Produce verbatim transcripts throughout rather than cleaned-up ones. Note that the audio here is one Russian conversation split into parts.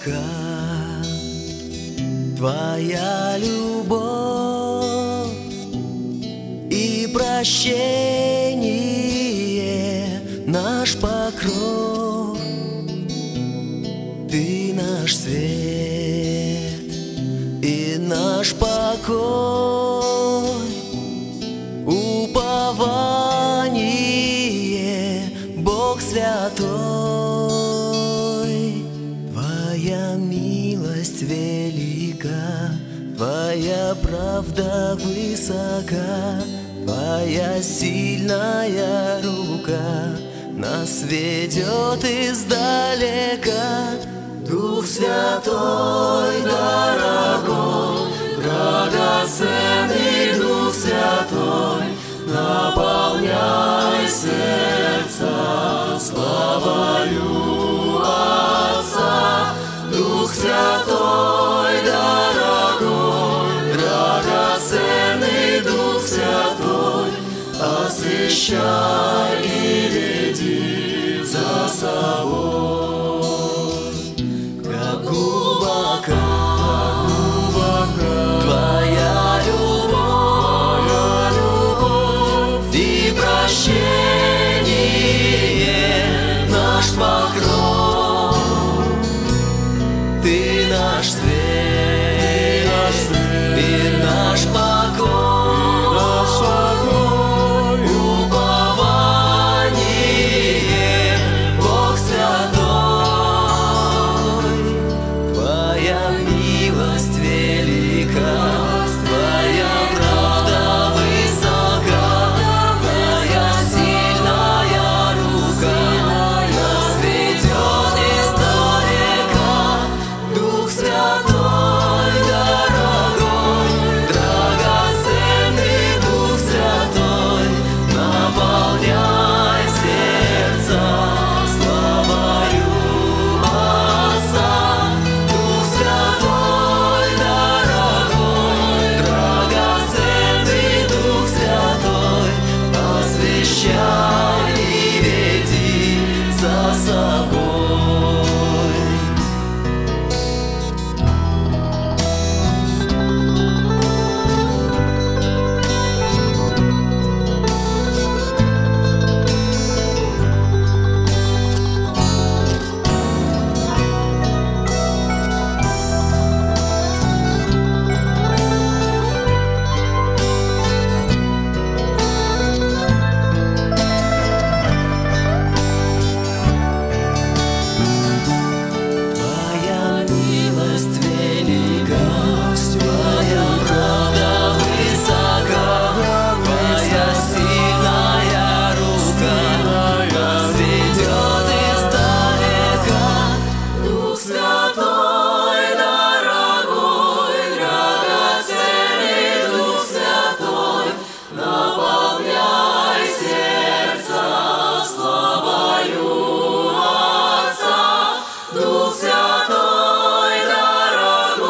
велика Твоя любовь и прощение, наш покров. Ты наш свет и наш покой, упование, Бог святой. Твоя милость велика, Твоя правда высока, Твоя сильная рука нас ведет издалека. Дух Святой, дорогой, драгоценный Дух Святой, наполняй сердца славою Отца. Дух Святой, дорогой, драгоценный Дух Святой, освящай и веди за собой. Как глубока, глубока Твоя любовь, Твоя любовь и прощение, наш покров. Ты наш свет, наш свет и наш покой, наш покой, упование, Бог святой. Твоя милость велика, Твоя правда высока, Твоя сильная рука нас ведет издалека. Дух Святой, дорогой, драгоценный Дух Святой, наполняй сердца славою Отца. Дух Святой, дорогой, драгоценный Дух Святой, освящай и веди за собой. Твоя милость велика, Твоя правда высока, Твоя сильная рука нас ведет издалека. Дух Святой, дорогой, драгоценный Дух Святой, наполняй сердца славою Отца. Дух Святой,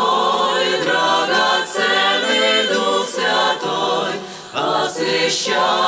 дорогой, драгоценный Дух Святой, освящай